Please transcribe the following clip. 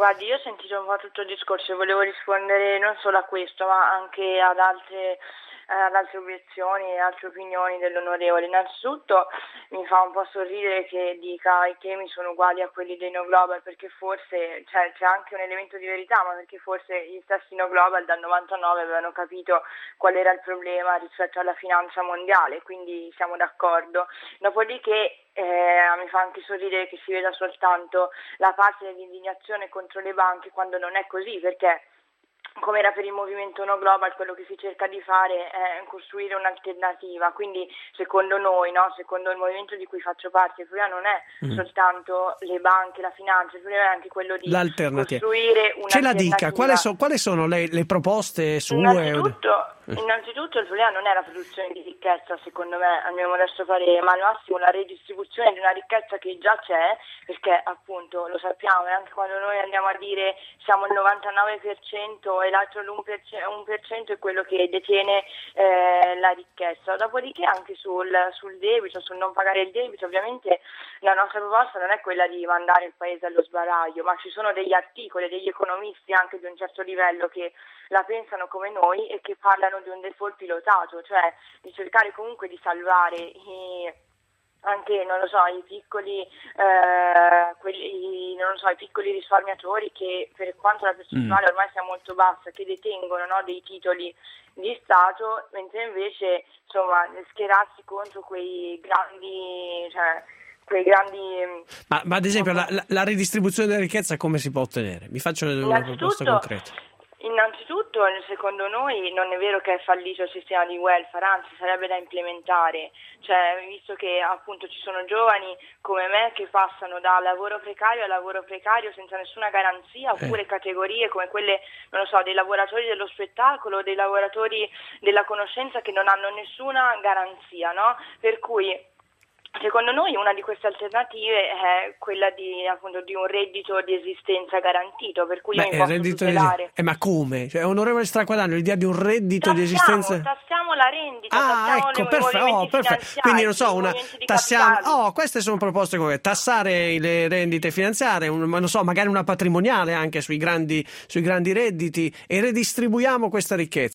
Guardi, io ho sentito un po' tutto il discorso e volevo rispondere non solo a questo, ma anche ad altre obiezioni e altre opinioni dell'onorevole. Innanzitutto mi fa un po' sorridere che dica i temi sono uguali a quelli dei No Global, perché forse c'è anche un elemento di verità, ma perché forse gli stessi No Global dal 99 avevano capito qual era il problema rispetto alla finanza mondiale, quindi siamo d'accordo. Dopodiché mi fa anche sorridere che si veda soltanto la parte dell'indignazione contro le banche quando non è così, perché come era per il movimento No Global, quello che si cerca di fare è costruire un'alternativa. Quindi secondo noi, no, secondo il movimento di cui faccio parte, il problema non è soltanto le banche, la finanza, il problema è anche quello di costruire un'alternativa. Ce la dica, quali sono le proposte sue? Innanzitutto il problema non è la produzione di ricchezza, secondo me, al mio modesto parere, ma al massimo la redistribuzione di una ricchezza che già c'è, perché appunto lo sappiamo, e anche quando noi andiamo a dire siamo il 99% e l'altro l'1% è quello che detiene la ricchezza. Dopodiché anche sul debito, sul non pagare il debito, ovviamente la nostra proposta non è quella di mandare il paese allo sbaraglio, ma ci sono degli articoli, degli economisti anche di un certo livello che la pensano come noi e che parlano di un default pilotato, cioè di cercare comunque di salvare anche, non lo so, i piccoli i piccoli risparmiatori che, per quanto la percentuale ormai sia molto bassa, che detengono, no, dei titoli di Stato, mentre invece insomma schierarsi contro quei grandi ma ad esempio la ridistribuzione della ricchezza come si può ottenere? Mi faccio una proposta concreta. Innanzitutto, secondo noi non è vero che è fallito il sistema di welfare, anzi sarebbe da implementare, cioè visto che appunto ci sono giovani come me che passano da lavoro precario a lavoro precario senza nessuna garanzia, oppure categorie come quelle, non lo so, dei lavoratori dello spettacolo, dei lavoratori della conoscenza che non hanno nessuna garanzia, no? Per cui secondo noi una di queste alternative è quella di un reddito di esistenza garantito, per cui io mi posso tutelare. Ma come? Cioè, onorevole Straquadano, l'idea di un reddito di esistenza... Tassiamo la rendita, ecco, perfetto. Quindi non so, tassiamo... queste sono proposte come tassare le rendite finanziarie, non so, magari una patrimoniale anche sui grandi redditi, e redistribuiamo questa ricchezza.